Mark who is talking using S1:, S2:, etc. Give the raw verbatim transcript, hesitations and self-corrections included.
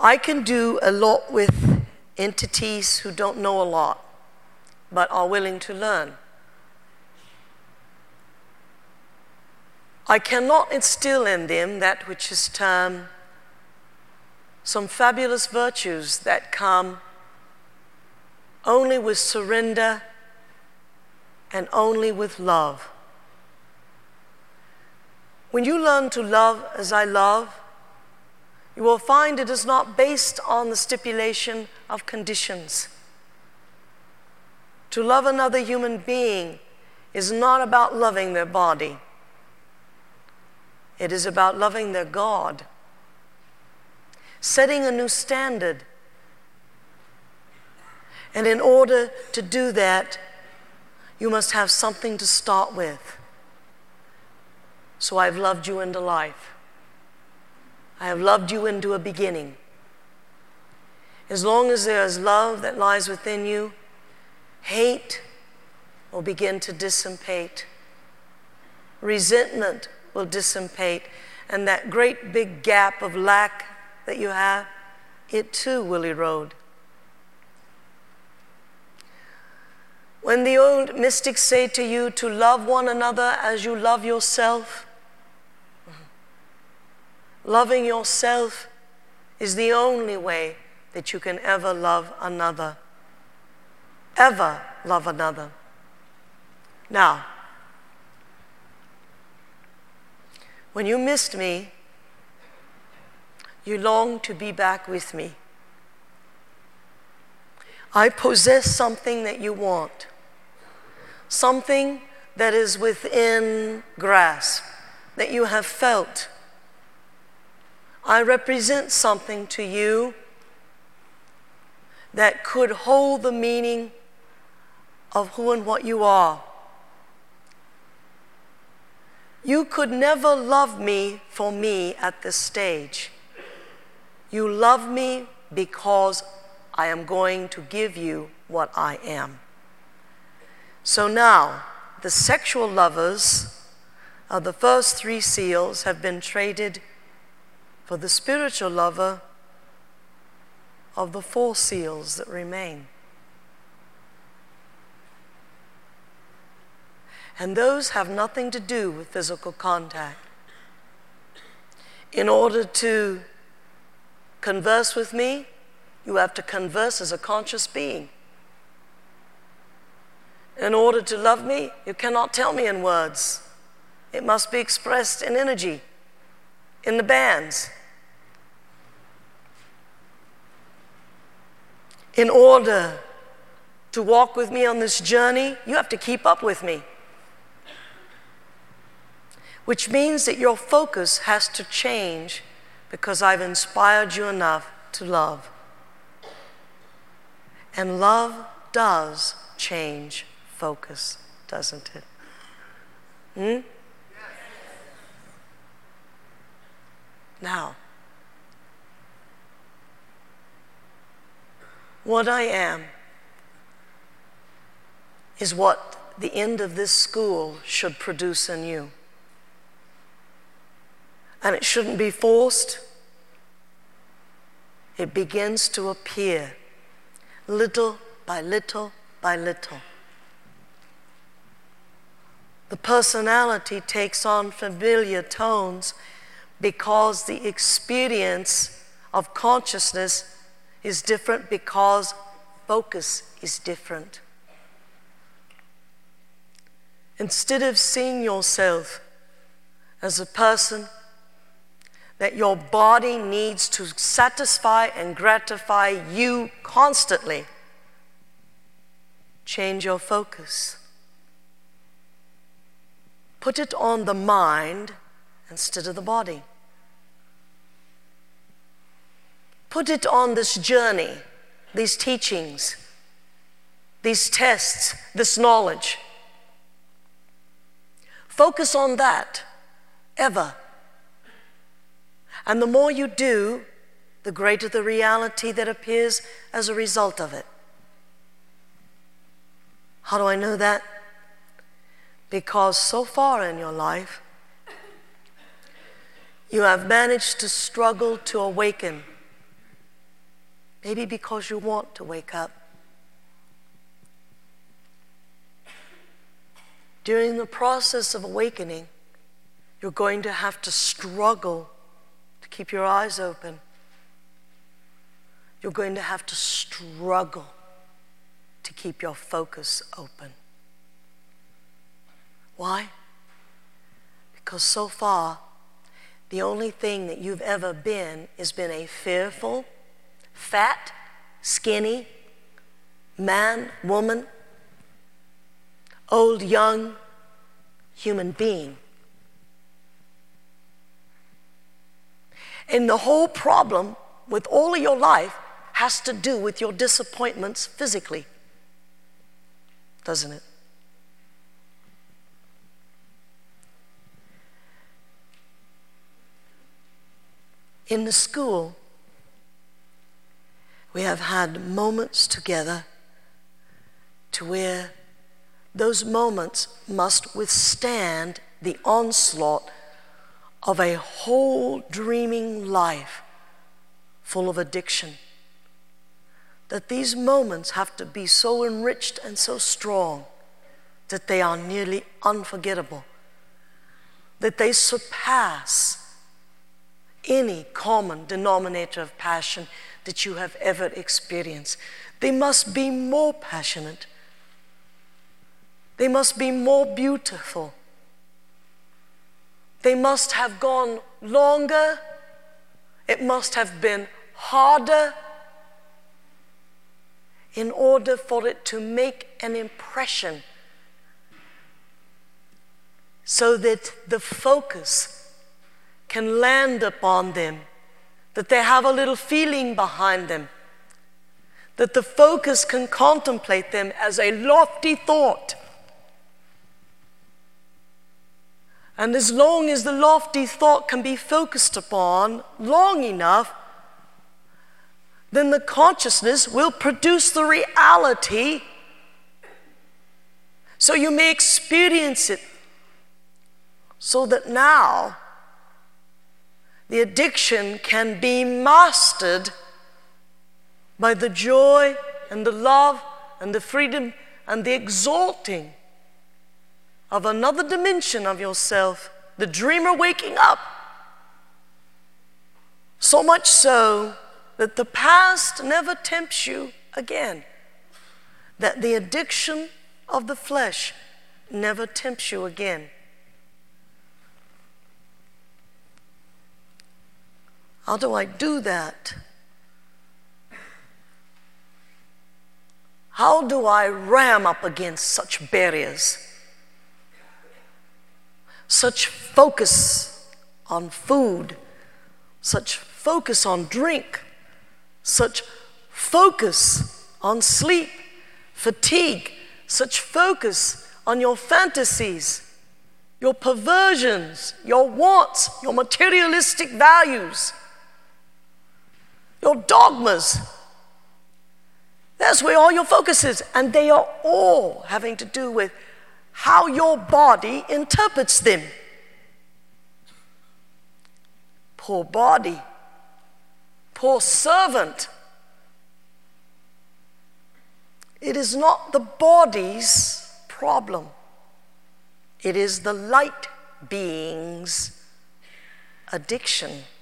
S1: I can do a lot with entities who don't know a lot, but are willing to learn. I cannot instill in them that which is termed some fabulous virtues that come only with surrender and only with love. When you learn to love as I love, you will find it is not based on the stipulation of conditions. To love another human being is not about loving their body. It is about loving their God, setting a new standard. And in order to do that, you must have something to start with. So I've loved you into life. I have loved you into a beginning. As long as there is love that lies within you, hate will begin to dissipate. Resentment will dissipate. And that great big gap of lack that you have, it too will erode. When the old mystics say to you to love one another as you love yourself, loving yourself is the only way that you can ever love another. Ever love another. Now, when you missed me, you longed to be back with me. I possess something that you want, something that is within grasp, that you have felt. I represent something to you that could hold the meaning of who and what you are. You could never love me for me at this stage. You love me because I am going to give you what I am. So now, the sexual lovers of the first three seals have been traded for the spiritual lover of the four seals that remain. And those have nothing to do with physical contact. In order to converse with me, you have to converse as a conscious being. In order to love me, you cannot tell me in words. It must be expressed in energy, in the bands. In order to walk with me on this journey, you have to keep up with me. Which means that your focus has to change because I've inspired you enough to love. And love does change focus, doesn't it? Hmm? Now, what I am is what the end of this school should produce in you. And it shouldn't be forced. It begins to appear little by little by little. The personality takes on familiar tones because the experience of consciousness is different, because focus is different. Instead of seeing yourself as a person that your body needs to satisfy and gratify you constantly, change your focus. Put it on the mind instead of the body. Put it on this journey, these teachings, these tests, this knowledge. Focus on that, ever. And the more you do, the greater the reality that appears as a result of it. How do I know that? Because so far in your life, you have managed to struggle to awaken Maybe because you want to wake up. During the process of awakening, you're going to have to struggle to keep your eyes open. You're going to have to struggle to keep your focus open. Why? Because so far, the only thing that you've ever been has been a fearful, fat, skinny man, woman, old, young human being. And the whole problem with all of your life has to do with your disappointments physically, doesn't it? In the school, we have had moments together to where those moments must withstand the onslaught of a whole dreaming life full of addiction. That these moments have to be so enriched and so strong that they are nearly unforgettable, that they surpass any common denominator of passion that you have ever experienced. They must be more passionate. They must be more beautiful. They must have gone longer. It must have been harder in order for it to make an impression, so that the focus can land upon them, that they have a little feeling behind them, that the focus can contemplate them as a lofty thought. And as long as the lofty thought can be focused upon long enough, then the consciousness will produce the reality so you may experience it, so that now the addiction can be mastered by the joy and the love and the freedom and the exalting of another dimension of yourself, the dreamer waking up. So much so that the past never tempts you again, that the addiction of the flesh never tempts you again. How do I do that? How do I ram up against such barriers? Such focus on food, such focus on drink, such focus on sleep, fatigue, such focus on your fantasies, your perversions, your wants, your materialistic values, your dogmas. That's where all your focus is. And they are all having to do with how your body interprets them. Poor body. Poor servant. It is not the body's problem. It is the light being's addiction.